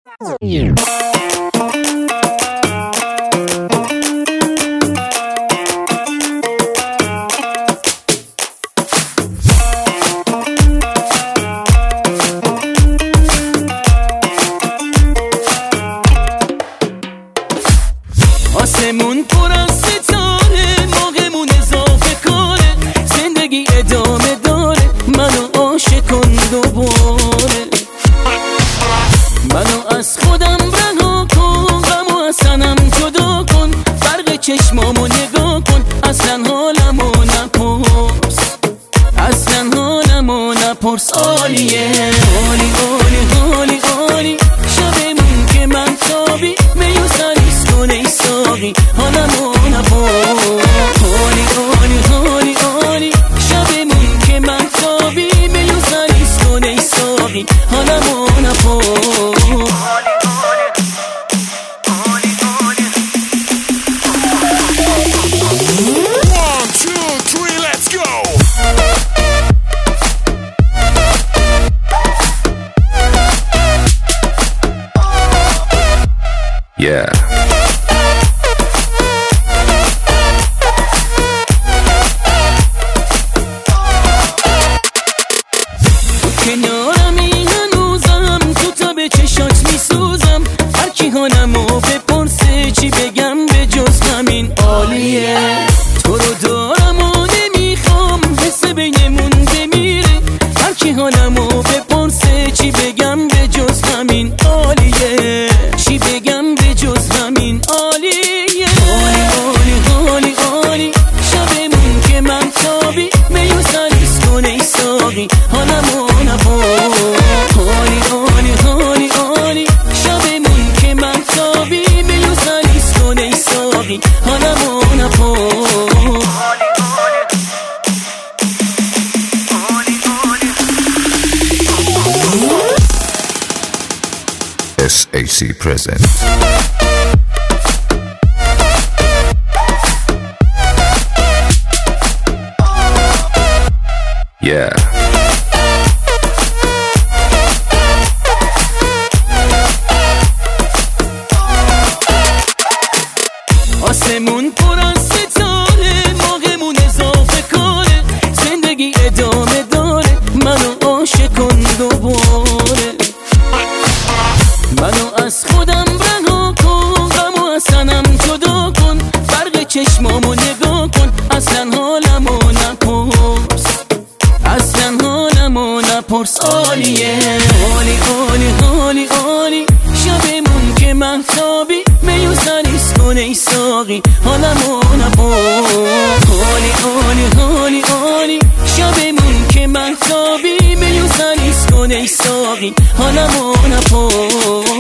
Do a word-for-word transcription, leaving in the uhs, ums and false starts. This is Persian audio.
آسمون پر از ستاره، موقعمون اضافه کاره، زندگی ادامه داره، منو عاشق کن دوباره، منو از خودم رها کن، غمو از تنم جدا کن، فرق چشمامو نگاه کن، اصلا حالمو نپرس، اصلا حالمو نپرس. عالیه عالی عالی عالی عالی، شبمون که من تابی میو سریس کن ای ساقی، حالمو نپرس. عالی عالی عالی عالی، شبمون که من تابی میو سریس کن ای ساقی، حالمو نپرس. Yeah. کنارمی هنوزم، تو تا به چشات میسوزم، هر کی حالمو بپرسه چی بگم به جز همین عالیه. تو رو دارم و نمیخوام حس بینمون بمیره، هر کی حالمو بپرسه چی بگم به جز همین عالیه، چی بگم به جز همین عالیه. عالی عالی عالی عالی، شبمون که من تابی میو سریس کن ای ساقی، حالمو نپرس. عالی عالی عالی عالی، شبمون که من تابی میو سریس کن ای ساقی، حالمو نپرس. S A C present. Yeah. آسمون پر از ستاره، موقعمون اضافه کاره، زندگی ادامه داره، منو عاشق کن دوباره، منو از خودم رها کن، غمو از تنم جدا کن، فرق چشمامو نگاه کن، اصلا حالمو نپرس، اصلا حالمو نپرس. عالیه عالی عالی عالی عالی، شبمون که من تابی میو سریس کن ای ساقی، حالمو نپرس. عالی عالی عالی عالی، شبمون که من تابی میو سریس کن ای ساقی، حالمو نپرس.